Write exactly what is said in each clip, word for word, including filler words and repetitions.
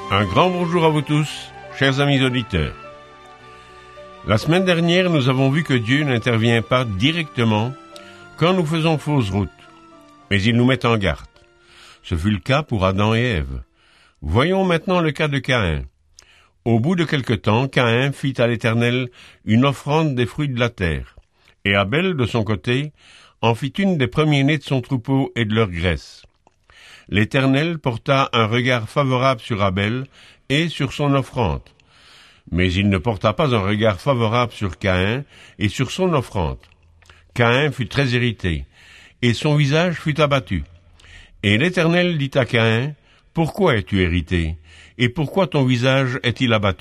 Un grand bonjour à vous tous, chers amis auditeurs. La semaine dernière, nous avons vu que Dieu n'intervient pas directement quand nous faisons fausse route, mais il nous met en garde. Ce fut le cas pour Adam et Ève. Voyons maintenant le cas de Caïn. Au bout de quelque temps, Caïn fit à l'Éternel une offrande des fruits de la terre, et Abel, de son côté, en fit une des premiers-nés de son troupeau et de leur graisse. L'Éternel porta un regard favorable sur Abel et sur son offrande. Mais il ne porta pas un regard favorable sur Caïn et sur son offrande. Caïn fut très irrité, et son visage fut abattu. Et l'Éternel dit à Caïn, « Pourquoi es-tu irrité, et pourquoi ton visage est-il abattu ?»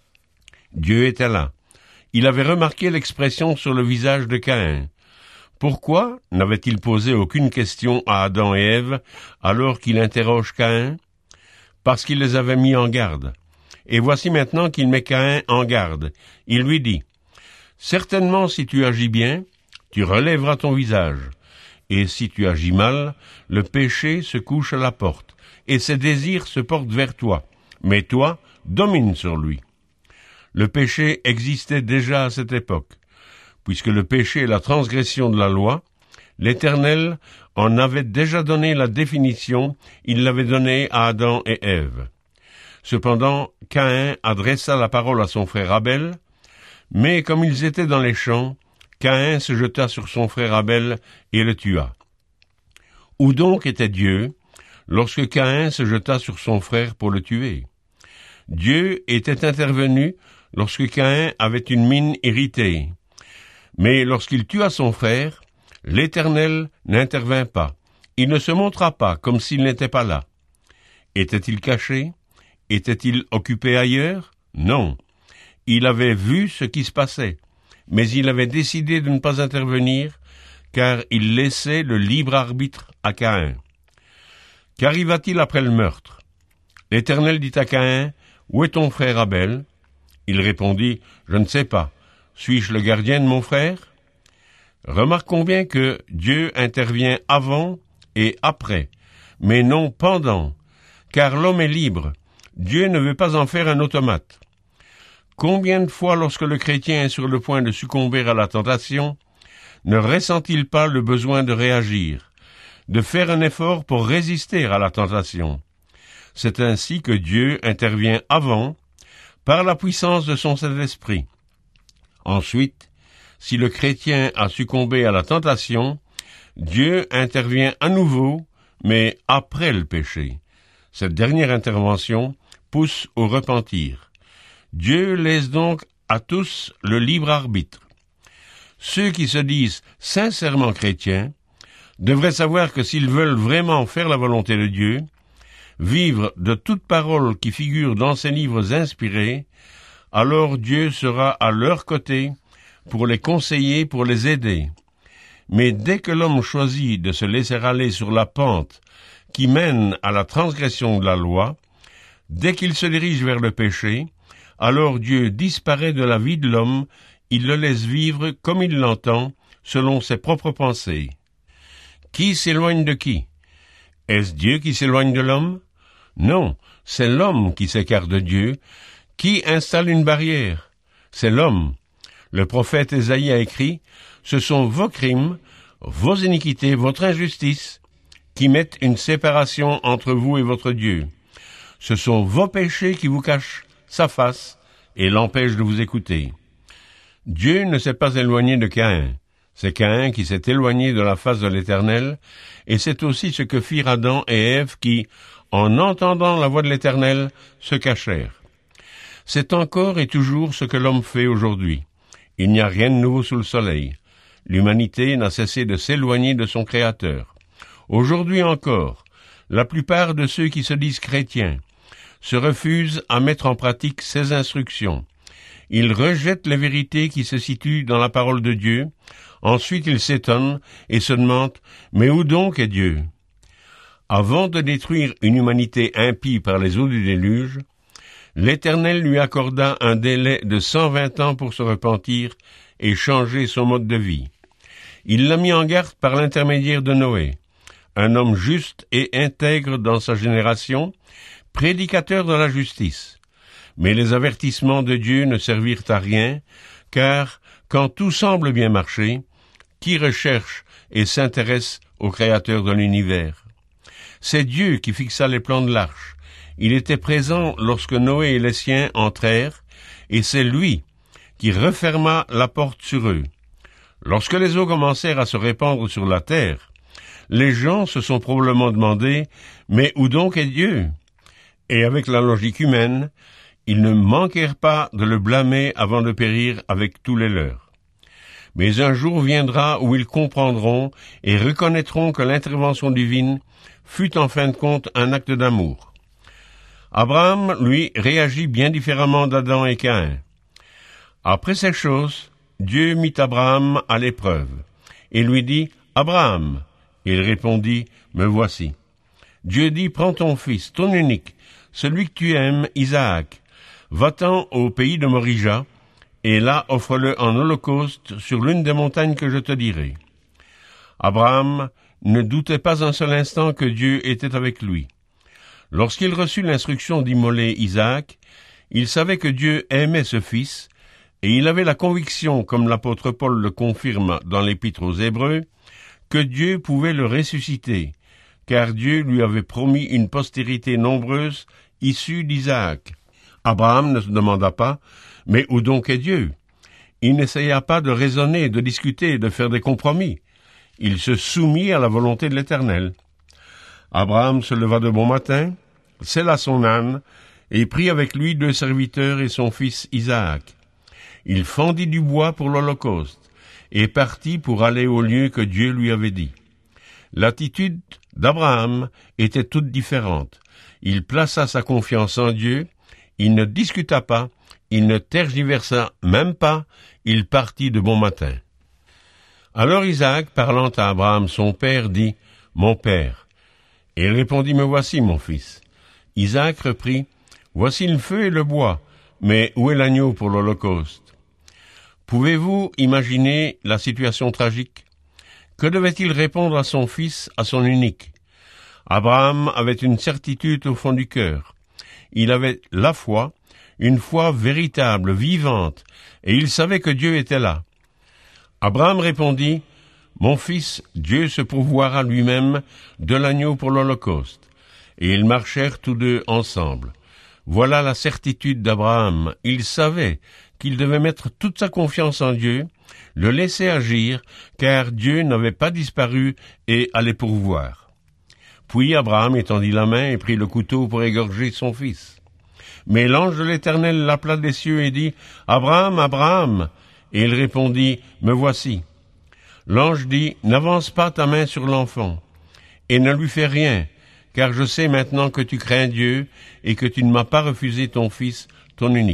Dieu était là. Il avait remarqué l'expression sur le visage de Caïn. Pourquoi n'avait-il posé aucune question à Adam et Ève alors qu'il interroge Caïn? Parce qu'il les avait mis en garde. Et voici maintenant qu'il met Caïn en garde. Il lui dit, « Certainement si tu agis bien, tu relèveras ton visage. Et si tu agis mal, le péché se couche à la porte, et ses désirs se portent vers toi. Mais toi, domine sur lui. » Le péché existait déjà à cette époque. Puisque le péché est la transgression de la loi, l'Éternel en avait déjà donné la définition, il l'avait donnée à Adam et Ève. Cependant, Caïn adressa la parole à son frère Abel, mais comme ils étaient dans les champs, Caïn se jeta sur son frère Abel et le tua. Où donc était Dieu lorsque Caïn se jeta sur son frère pour le tuer? Dieu était intervenu lorsque Caïn avait une mine irritée. Mais lorsqu'il tua son frère, l'Éternel n'intervint pas. Il ne se montra pas comme s'il n'était pas là. Était-il caché? Était-il occupé ailleurs? Non. Il avait vu ce qui se passait, mais il avait décidé de ne pas intervenir, car il laissait le libre arbitre à Caïn. Qu'arriva-t-il après le meurtre? L'Éternel dit à Caïn, « Où est ton frère Abel ?» Il répondit, « Je ne sais pas. Suis-je le gardien de mon frère ?» Remarquons bien que Dieu intervient avant et après, mais non pendant, car l'homme est libre. Dieu ne veut pas en faire un automate. Combien de fois, lorsque le chrétien est sur le point de succomber à la tentation, ne ressent-il pas le besoin de réagir, de faire un effort pour résister à la tentation? C'est ainsi que Dieu intervient avant, par la puissance de son Saint-Esprit. Ensuite, si le chrétien a succombé à la tentation, Dieu intervient à nouveau, mais après le péché. Cette dernière intervention pousse au repentir. Dieu laisse donc à tous le libre arbitre. Ceux qui se disent sincèrement chrétiens devraient savoir que s'ils veulent vraiment faire la volonté de Dieu, vivre de toute parole qui figure dans ces livres inspirés, alors Dieu sera à leur côté pour les conseiller, pour les aider. Mais dès que l'homme choisit de se laisser aller sur la pente qui mène à la transgression de la loi, dès qu'il se dirige vers le péché, alors Dieu disparaît de la vie de l'homme, il le laisse vivre comme il l'entend, selon ses propres pensées. Qui s'éloigne de qui? Est-ce Dieu qui s'éloigne de l'homme? Non, c'est l'homme qui s'écarte de Dieu. Qui installe une barrière? C'est l'homme. Le prophète Ésaïe a écrit, « Ce sont vos crimes, vos iniquités, votre injustice, qui mettent une séparation entre vous et votre Dieu. Ce sont vos péchés qui vous cachent sa face et l'empêchent de vous écouter. » Dieu ne s'est pas éloigné de Caïn. C'est Caïn qui s'est éloigné de la face de l'Éternel, et c'est aussi ce que firent Adam et Ève qui, en entendant la voix de l'Éternel, se cachèrent. C'est encore et toujours ce que l'homme fait aujourd'hui. Il n'y a rien de nouveau sous le soleil. L'humanité n'a cessé de s'éloigner de son Créateur. Aujourd'hui encore, la plupart de ceux qui se disent chrétiens se refusent à mettre en pratique ses instructions. Ils rejettent les vérités qui se situent dans la parole de Dieu. Ensuite, ils s'étonnent et se demandent « Mais où donc est Dieu ?» Avant de détruire une humanité impie par les eaux du déluge, l'Éternel lui accorda un délai de cent vingt ans pour se repentir et changer son mode de vie. Il l'a mis en garde par l'intermédiaire de Noé, un homme juste et intègre dans sa génération, prédicateur de la justice. Mais les avertissements de Dieu ne servirent à rien, car, quand tout semble bien marcher, qui recherche et s'intéresse au Créateur de l'univers? C'est Dieu qui fixa les plans de l'arche. Il était présent lorsque Noé et les siens entrèrent, et c'est lui qui referma la porte sur eux. Lorsque les eaux commencèrent à se répandre sur la terre, les gens se sont probablement demandé « Mais où donc est Dieu ?» Et avec la logique humaine, ils ne manquèrent pas de le blâmer avant de périr avec tous les leurs. Mais un jour viendra où ils comprendront et reconnaîtront que l'intervention divine fut en fin de compte un acte d'amour. Abraham, lui, réagit bien différemment d'Adam et Caïn. Après ces choses, Dieu mit Abraham à l'épreuve et lui dit « Abraham !» Il répondit « Me voici ». Dieu dit « Prends ton fils, ton unique, celui que tu aimes, Isaac, va-t'en au pays de Morija, et là offre-le en holocauste sur l'une des montagnes que je te dirai. » Abraham ne doutait pas un seul instant que Dieu était avec lui. Lorsqu'il reçut l'instruction d'immoler Isaac, il savait que Dieu aimait ce fils, et il avait la conviction, comme l'apôtre Paul le confirme dans l'Épître aux Hébreux, que Dieu pouvait le ressusciter, car Dieu lui avait promis une postérité nombreuse issue d'Isaac. Abraham ne se demanda pas « Mais où donc est Dieu ?» Il n'essaya pas de raisonner, de discuter, de faire des compromis. Il se soumit à la volonté de l'Éternel. Abraham se leva de bon matin, sella son âne, et prit avec lui deux serviteurs et son fils Isaac. Il fendit du bois pour l'Holocauste, et partit pour aller au lieu que Dieu lui avait dit. L'attitude d'Abraham était toute différente. Il plaça sa confiance en Dieu, il ne discuta pas, il ne tergiversa même pas, il partit de bon matin. Alors Isaac, parlant à Abraham son père, dit « Mon père ». Et il répondit « Me voici, mon fils ». Isaac reprit « Voici le feu et le bois, mais où est l'agneau pour l'Holocauste » Pouvez-vous imaginer la situation tragique? Que devait-il répondre à son fils, à son unique? Abraham avait une certitude au fond du cœur. Il avait la foi, une foi véritable, vivante, et il savait que Dieu était là. Abraham répondit, « Mon fils, Dieu se pourvoira lui-même de l'agneau pour l'Holocauste. » Et ils marchèrent tous deux ensemble. Voilà la certitude d'Abraham. Il savait qu'il devait mettre toute sa confiance en Dieu, le laisser agir, car Dieu n'avait pas disparu et allait pourvoir. Puis Abraham étendit la main et prit le couteau pour égorger son fils. Mais l'ange de l'Éternel l'appela des cieux et dit, « Abraham, Abraham !» Et il répondit, « Me voici. » L'ange dit, « N'avance pas ta main sur l'enfant, et ne lui fais rien, car je sais maintenant que tu crains Dieu et que tu ne m'as pas refusé ton fils, ton unique. »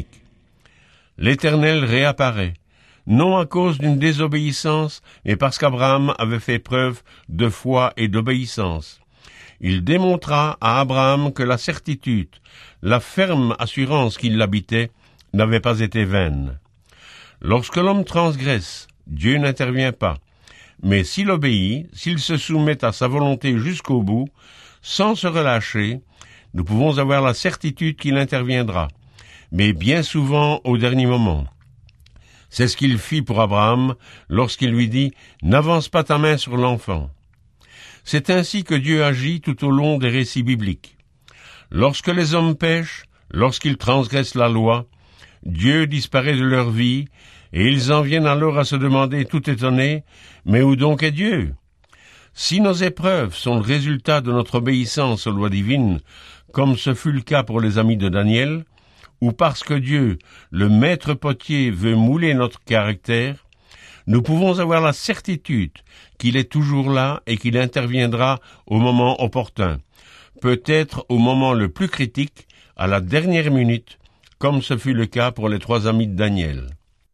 L'Éternel réapparaît, non à cause d'une désobéissance, mais parce qu'Abraham avait fait preuve de foi et d'obéissance. Il démontra à Abraham que la certitude, la ferme assurance qui l'habitait, n'avait pas été vaine. Lorsque l'homme transgresse, Dieu n'intervient pas, mais s'il obéit, s'il se soumet à sa volonté jusqu'au bout, sans se relâcher, nous pouvons avoir la certitude qu'il interviendra, mais bien souvent au dernier moment. C'est ce qu'il fit pour Abraham lorsqu'il lui dit « N'avance pas ta main sur l'enfant ». C'est ainsi que Dieu agit tout au long des récits bibliques. Lorsque les hommes pêchent, lorsqu'ils transgressent la loi, Dieu disparaît de leur vie, et ils en viennent alors à se demander tout étonnés « Mais où donc est Dieu ?» Si nos épreuves sont le résultat de notre obéissance aux lois divines, comme ce fut le cas pour les amis de Daniel, ou parce que Dieu, le maître potier, veut mouler notre caractère, nous pouvons avoir la certitude qu'il est toujours là et qu'il interviendra au moment opportun, peut-être au moment le plus critique, à la dernière minute, comme ce fut le cas pour les trois amis de Daniel.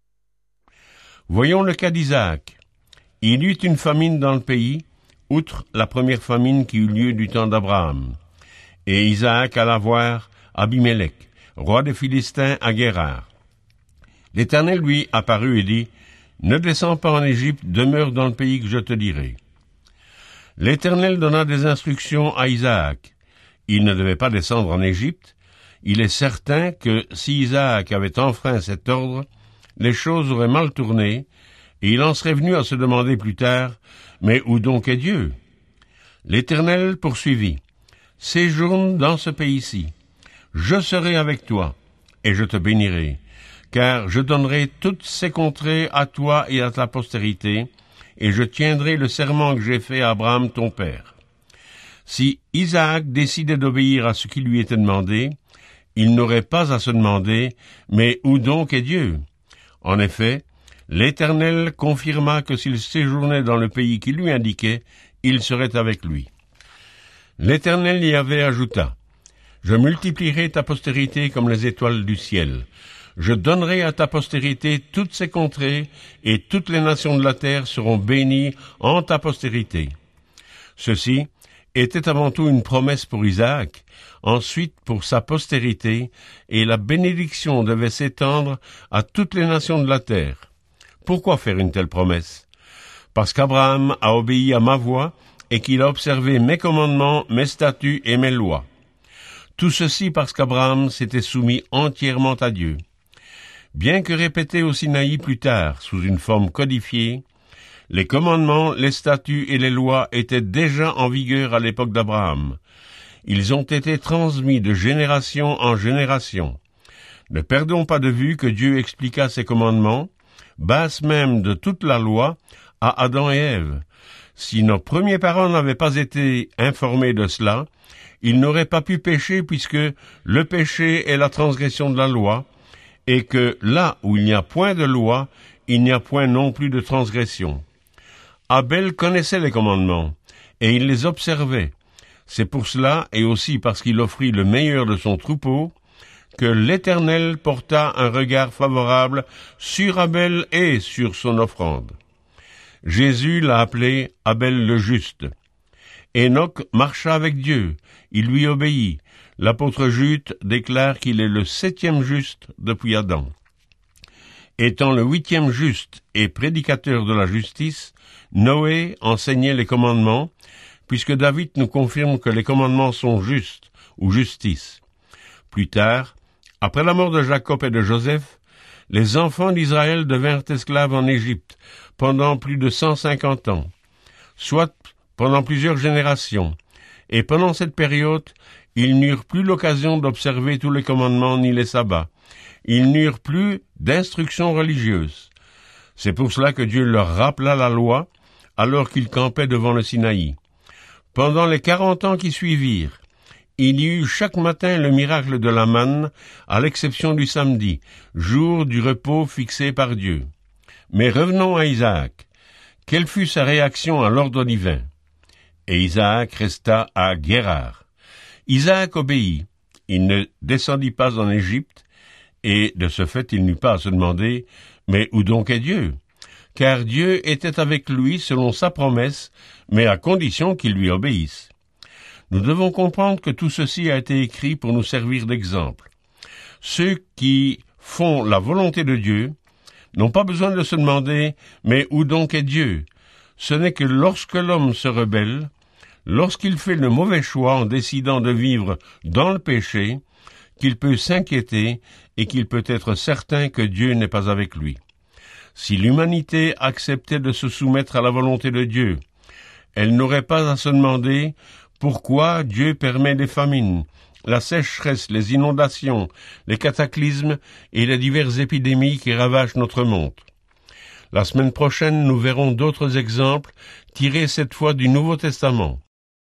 Voyons le cas d'Isaac. Il y eut une famine dans le pays, outre la première famine qui eut lieu du temps d'Abraham. Et Isaac alla voir Abimelech, roi des Philistins à Guérar. L'Éternel lui apparut et dit, « Ne descends pas en Égypte, demeure dans le pays que je te dirai. » L'Éternel donna des instructions à Isaac. il ne devait pas descendre en Égypte, il est certain que si Isaac avait enfreint cet ordre, les choses auraient mal tourné, et il en serait venu à se demander plus tard, « Mais où donc est Dieu ?» L'Éternel poursuivit, « Séjourne dans ce pays-ci. Je serai avec toi, et je te bénirai, car je donnerai toutes ces contrées à toi et à ta postérité, et je tiendrai le serment que j'ai fait à Abraham ton père. » Si Isaac décidait d'obéir à ce qui lui était demandé, il n'aurait pas à se demander « Mais où donc est Dieu ?» En effet, l'Éternel confirma que s'il séjournait dans le pays qu'il lui indiquait, il serait avec lui. L'Éternel y avait ajouta, « Je multiplierai ta postérité comme les étoiles du ciel. Je donnerai à ta postérité toutes ces contrées, et toutes les nations de la terre seront bénies en ta postérité. » Ceci était avant tout une promesse pour Isaac, ensuite pour sa postérité, et la bénédiction devait s'étendre à toutes les nations de la terre. Pourquoi faire une telle promesse? Parce qu'Abraham a obéi à ma voix, et qu'il a observé mes commandements, mes statuts et mes lois. Tout ceci parce qu'Abraham s'était soumis entièrement à Dieu. Bien que répétés au Sinaï plus tard, sous une forme codifiée, les commandements, les statuts et les lois étaient déjà en vigueur à l'époque d'Abraham. Ils ont été transmis de génération en génération. Ne perdons pas de vue que Dieu expliqua ses commandements, base même de toute la loi, à Adam et Ève. Si nos premiers parents n'avaient pas été informés de cela, ils n'auraient pas pu pécher puisque le péché est la transgression de la loi, et que là où il n'y a point de loi, il n'y a point non plus de transgression. Abel connaissait les commandements, et il les observait. C'est pour cela, et aussi parce qu'il offrit le meilleur de son troupeau, que l'Éternel porta un regard favorable sur Abel et sur son offrande. Jésus l'a appelé Abel le juste. Enoch marcha avec Dieu, il lui obéit. L'apôtre Jude déclare qu'il est le septième juste depuis Adam. Étant le huitième juste et prédicateur de la justice, Noé enseignait les commandements, puisque David nous confirme que les commandements sont justes, ou justice. Plus tard, après la mort de Jacob et de Joseph, les enfants d'Israël devinrent esclaves en Égypte pendant plus de cent cinquante ans, soit pendant plusieurs générations, et pendant cette période, ils n'eurent plus l'occasion d'observer tous les commandements ni les sabbats. Ils n'eurent plus d'instruction religieuse. C'est pour cela que Dieu leur rappela la loi, alors qu'ils campaient devant le Sinaï. Pendant les quarante ans qui suivirent, il y eut chaque matin le miracle de la manne, à l'exception du samedi, jour du repos fixé par Dieu. Mais revenons à Isaac. Quelle fut sa réaction à l'ordre divin? Et Isaac resta à Guérar. Isaac obéit. Il ne descendit pas en Égypte, et de ce fait il n'eut pas à se demander « Mais où donc est Dieu ?» Car Dieu était avec lui selon sa promesse, mais à condition qu'il lui obéisse. Nous devons comprendre que tout ceci a été écrit pour nous servir d'exemple. Ceux qui font la volonté de Dieu n'ont pas besoin de se demander « Mais où donc est Dieu ?» Ce n'est que lorsque l'homme se rebelle, lorsqu'il fait le mauvais choix en décidant de vivre dans le péché, qu'il peut s'inquiéter et qu'il peut être certain que Dieu n'est pas avec lui. Si l'humanité acceptait de se soumettre à la volonté de Dieu, elle n'aurait pas à se demander pourquoi Dieu permet les famines, la sécheresse, les inondations, les cataclysmes et les diverses épidémies qui ravagent notre monde. La semaine prochaine, nous verrons d'autres exemples tirés cette fois du Nouveau Testament.